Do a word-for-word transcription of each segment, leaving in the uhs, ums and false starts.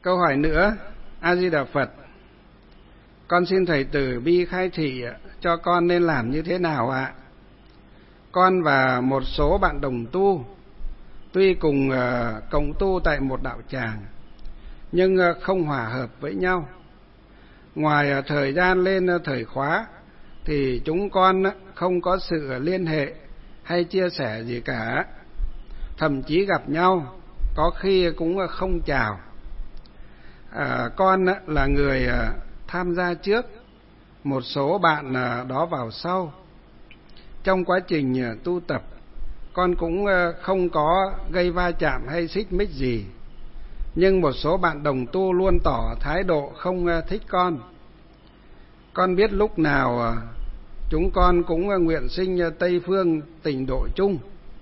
Câu hỏi nữa. A Di Đà Phật, con xin thầy từ bi khai thị cho con nên làm như thế nào ạ? Con và một số bạn đồng tu tuy cùng uh, cộng tu tại một đạo tràng nhưng uh, không hòa hợp với nhau. Ngoài uh, thời gian lên uh, thời khóa thì chúng con uh, không có sự liên hệ hay chia sẻ gì cả. Thậm chí gặp nhau có khi cũng uh, không chào. À, con uh, là người uh, tham gia trước, một số bạn uh, đó vào sau. Trong quá trình uh, tu tập, con cũng uh, không có gây va chạm hay xích mích gì. Nhưng một số bạn đồng tu luôn tỏ thái độ không uh, thích con. Con biết lúc nào uh, chúng con cũng uh, nguyện sinh uh, Tây Phương Tịnh Độ chung.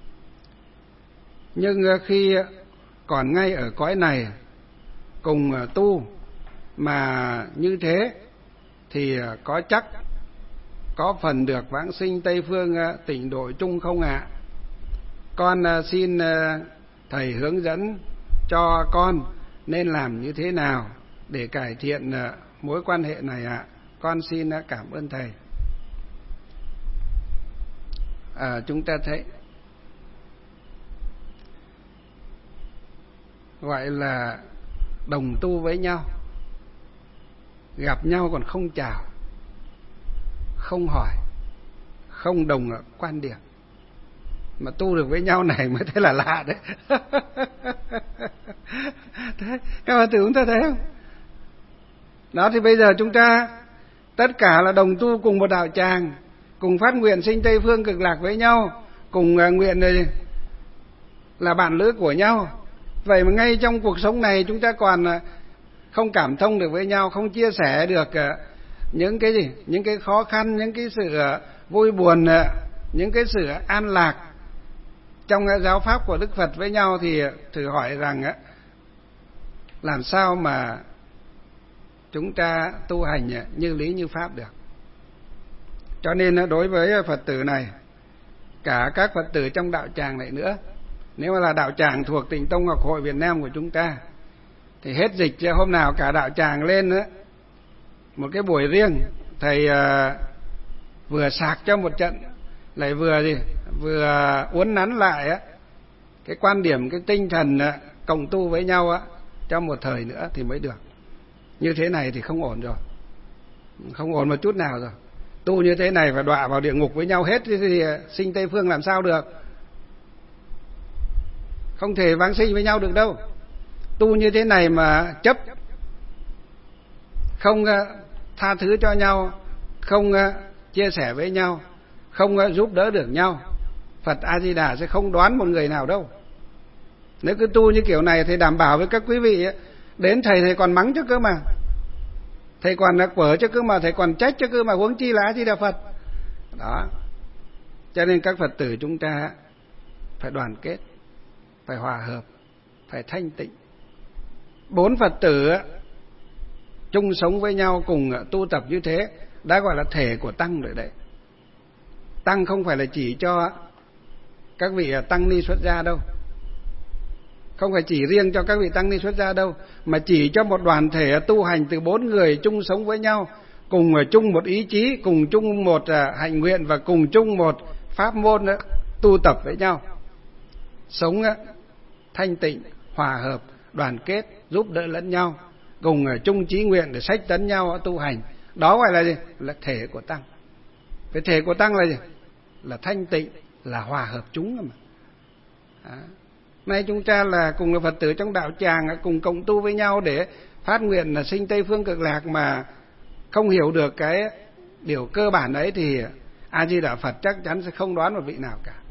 Nhưng uh, khi uh, còn ngay ở cõi này cùng uh, tu mà như thế thì uh, có chắc có phần được vãng sinh Tây Phương uh, Tịnh Độ chung không ạ? À? Con uh, xin uh, thầy hướng dẫn cho con nên làm như thế nào để cải thiện uh, mối quan hệ này ạ. À? Con xin uh, cảm ơn thầy. À, chúng ta thấy gọi là đồng tu với nhau, gặp nhau còn không chào, không hỏi, không đồng quan điểm, mà tu được với nhau này mới thấy là lạ đấy. Thế, các bạn tưởng ta thấy không? Đó, thì bây giờ chúng ta tất cả là đồng tu cùng một đạo tràng, cùng phát nguyện sinh Tây Phương Cực Lạc với nhau, cùng uh, nguyện này là bạn lữ của nhau. Vậy mà ngay trong cuộc sống này chúng ta còn uh, không cảm thông được với nhau, không chia sẻ được uh, những cái gì, những cái khó khăn, những cái sự uh, vui buồn, uh, những cái sự an lạc trong uh, giáo pháp của Đức Phật với nhau, thì uh, thử hỏi rằng uh, làm sao mà chúng ta tu hành uh, như lý như pháp được. Cho nên uh, đối với uh, Phật tử này, cả các Phật tử trong đạo tràng này nữa, nếu mà là đạo tràng thuộc Tịnh Tông Học Hội Việt Nam của chúng ta, thì hết dịch hôm nào cả đạo tràng lên đó, một cái buổi riêng, thầy uh, vừa sạc cho một trận, lại vừa gì vừa uốn nắn lại á, cái quan điểm, cái tinh thần uh, cộng tu với nhau á, trong một thời nữa thì mới được. Như thế này thì không ổn rồi, không ổn một chút nào rồi. Tu như thế này phải đọa vào địa ngục với nhau hết thì, thì sinh Tây Phương làm sao được? Không thể vãng sinh với nhau được đâu. Tu như thế này mà chấp, không tha thứ cho nhau, không chia sẻ với nhau, không giúp đỡ được nhau, Phật A Di Đà sẽ không đoán một người nào đâu. Nếu cứ tu như kiểu này thì đảm bảo với các quý vị, đến thầy thầy còn mắng cho cơ mà, thầy còn quở cho cơ mà, thầy còn trách cho cơ mà, huống chi là A Di Đà Phật. Đó. Cho nên các Phật tử chúng ta phải đoàn kết, phải hòa hợp, phải thanh tịnh. Bốn Phật tử chung sống với nhau, cùng tu tập như thế, đã gọi là thể của Tăng rồi đấy. Tăng không phải là chỉ cho các vị Tăng Ni xuất gia đâu, không phải chỉ riêng cho các vị Tăng Ni xuất gia đâu, mà chỉ cho một đoàn thể tu hành từ bốn người chung sống với nhau, cùng chung một ý chí, cùng chung một hạnh nguyện và cùng chung một pháp môn đó, tu tập với nhau, sống thanh tịnh, hòa hợp, đoàn kết, giúp đỡ lẫn nhau, cùng chung chí nguyện để sách tấn nhau tu hành. Đó gọi là gì? Là thể của Tăng. Cái thể của Tăng là gì? Là thanh tịnh, là hòa hợp chúng mà. Đó. Nay chúng ta là cùng là Phật tử trong đạo tràng, cùng cộng tu với nhau để phát nguyện là sinh Tây Phương Cực Lạc, mà không hiểu được cái điều cơ bản ấy thì A Di Đà Phật chắc chắn sẽ không đoán một vị nào cả.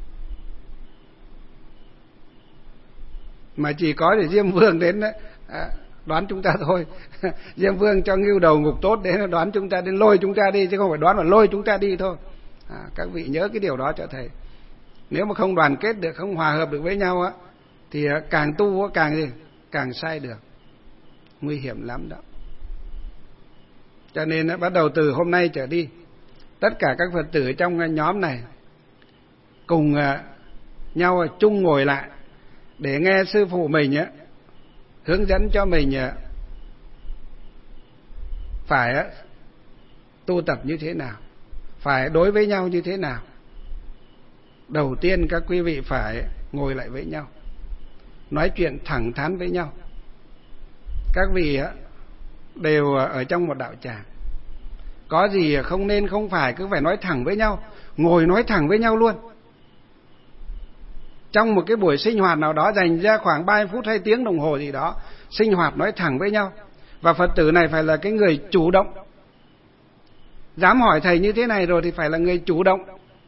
Mà chỉ có để Diêm Vương đến đoán chúng ta thôi. Diêm Vương cho ngưu đầu ngục tốt đến đoán chúng ta, đến lôi chúng ta đi, chứ không phải đoán mà lôi chúng ta đi thôi. À, các vị nhớ cái điều đó cho thầy. Nếu mà không đoàn kết được, không hòa hợp được với nhau á, thì càng tu càng gì? Càng sai được. Nguy hiểm lắm đó. Cho nên bắt đầu từ hôm nay trở đi, tất cả các Phật tử trong nhóm này cùng nhau chung ngồi lại để nghe sư phụ mình á hướng dẫn cho mình phải tu tập như thế nào, phải đối với nhau như thế nào. Đầu tiên các quý vị phải ngồi lại với nhau, nói chuyện thẳng thắn với nhau. Các vị đều ở trong một đạo tràng, có gì không nên không phải cứ phải nói thẳng với nhau, ngồi nói thẳng với nhau luôn. Trong một cái buổi sinh hoạt nào đó, dành ra khoảng ba mươi phút hay tiếng đồng hồ gì đó, sinh hoạt nói thẳng với nhau. Và Phật tử này phải là cái người chủ động. Dám hỏi thầy như thế này rồi thì phải là người chủ động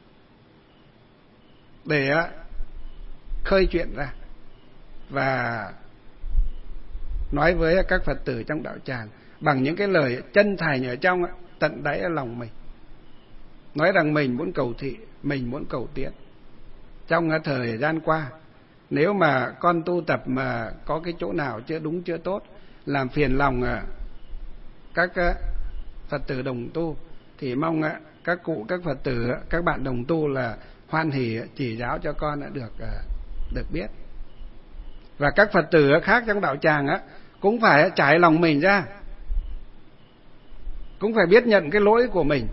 để khơi chuyện ra và nói với các Phật tử trong đạo tràng bằng những cái lời chân thành ở trong tận đáy ở lòng mình. Nói rằng mình muốn cầu thị, mình muốn cầu tiến. Trong thời gian qua, nếu mà con tu tập mà có cái chỗ nào chưa đúng chưa tốt, làm phiền lòng các Phật tử đồng tu, thì mong các cụ, các Phật tử, các bạn đồng tu là hoan hỉ chỉ giáo cho con đã được được biết. Và các Phật tử khác trong đạo tràng á cũng phải trải lòng mình ra, cũng phải biết nhận cái lỗi của mình,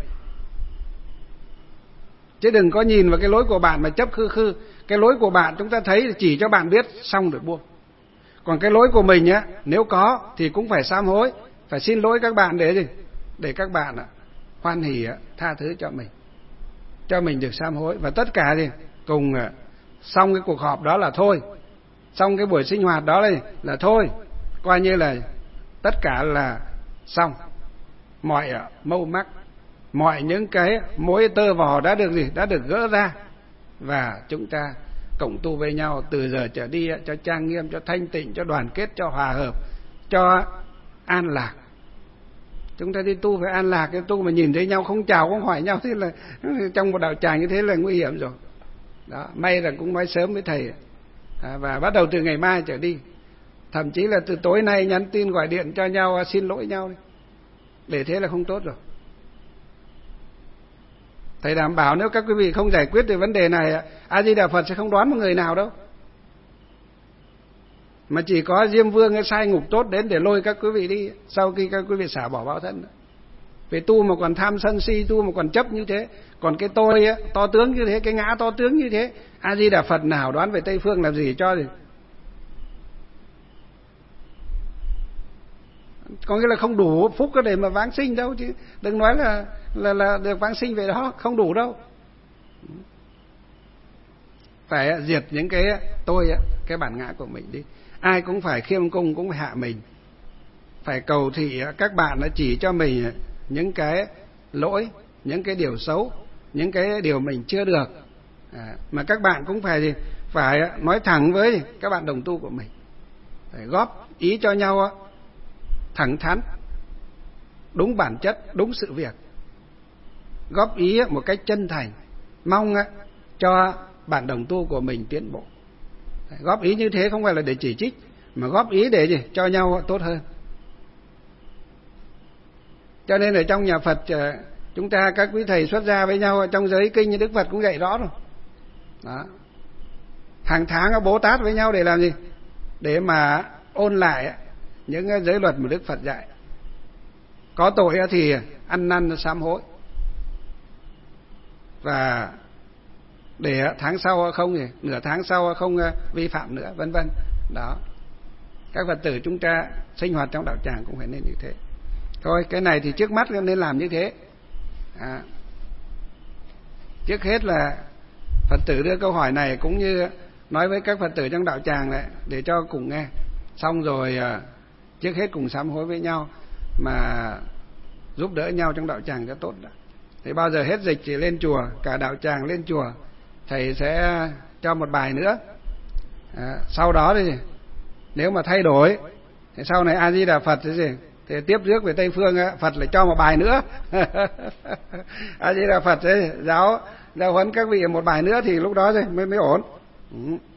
chứ đừng có nhìn vào cái lỗi của bạn mà chấp khư khư. Cái lỗi của bạn chúng ta thấy chỉ cho bạn biết xong rồi buông. Còn cái lỗi của mình á, nếu có thì cũng phải sám hối, phải xin lỗi các bạn để gì? Để các bạn hoan hỉ tha thứ cho mình, cho mình được sám hối. Và tất cả thì cùng xong cái cuộc họp đó là thôi, xong cái buổi sinh hoạt đó là, là thôi, coi như là tất cả là xong. Mọi mâu mắc, mọi những cái mối tơ vò đã được gì? Đã được gỡ ra. Và chúng ta cộng tu với nhau từ giờ trở đi cho trang nghiêm, cho thanh tịnh, cho đoàn kết, cho hòa hợp, cho an lạc. Chúng ta đi tu phải an lạc, cái tu mà nhìn thấy nhau không chào không hỏi nhau thế là trong một đạo tràng như thế là nguy hiểm rồi. Đó, may là cũng nói sớm với thầy. À, và bắt đầu từ ngày mai trở đi, thậm chí là từ tối nay nhắn tin gọi điện cho nhau xin lỗi nhau đi. Để thế là không tốt rồi. Thầy đảm bảo nếu các quý vị không giải quyết được vấn đề này, A Di Đà Phật sẽ không đoán một người nào đâu, mà chỉ có Diêm Vương sai ngục tốt đến để lôi các quý vị đi sau khi các quý vị xả bỏ báo thân. Vì tu mà còn tham sân si, tu mà còn chấp như thế, còn cái tôi á, to tướng như thế, cái ngã to tướng như thế, A Di Đà Phật nào đoán về Tây Phương làm gì cho gì. Có nghĩa là không đủ phúc để mà vãng sinh đâu, chứ đừng nói là là là được vãng sinh về đó, không đủ đâu. Phải diệt những cái tôi, cái bản ngã của mình đi. Ai cũng phải khiêm cung, cũng phải hạ mình. Phải cầu thị các bạn chỉ cho mình những cái lỗi, những cái điều xấu, những cái điều mình chưa được. À, mà các bạn cũng phải gì? Phải nói thẳng với các bạn đồng tu của mình, phải góp ý cho nhau thẳng thắn, đúng bản chất, đúng sự việc, góp ý một cách chân thành, mong cho bạn đồng tu của mình tiến bộ. Góp ý như thế không phải là để chỉ trích, mà góp ý để gì? Cho nhau tốt hơn. Cho nên ở trong nhà Phật, chúng ta các quý thầy xuất gia với nhau trong giới kinh như Đức Phật cũng dạy rõ rồi. Đó. Hàng tháng Bồ Tát với nhau để làm gì? Để mà ôn lại những giới luật mà Đức Phật dạy. Có tội thì ăn năn sám hối, và để tháng sau không gì, nửa tháng sau không vi phạm nữa, vân vân. Đó. Các Phật tử chúng ta sinh hoạt trong đạo tràng cũng phải nên như thế. Thôi cái này thì trước mắt nên làm như thế. À, trước hết là Phật tử đưa câu hỏi này cũng như nói với các Phật tử trong đạo tràng này để cho cùng nghe. Xong rồi trước hết cùng sám hối với nhau mà giúp đỡ nhau trong đạo tràng cho tốt đã. Thì bao giờ hết dịch thì lên chùa, cả đạo tràng lên chùa, thầy sẽ cho một bài nữa. À, sau đó thì nếu mà thay đổi thì sau này A Di Đà Phật thì gì? Thì tiếp rước về Tây Phương Phật lại cho một bài nữa. A Di Đà Phật ấy, giáo giáo huấn các vị một bài nữa thì lúc đó thì mới mới ổn. Ừ.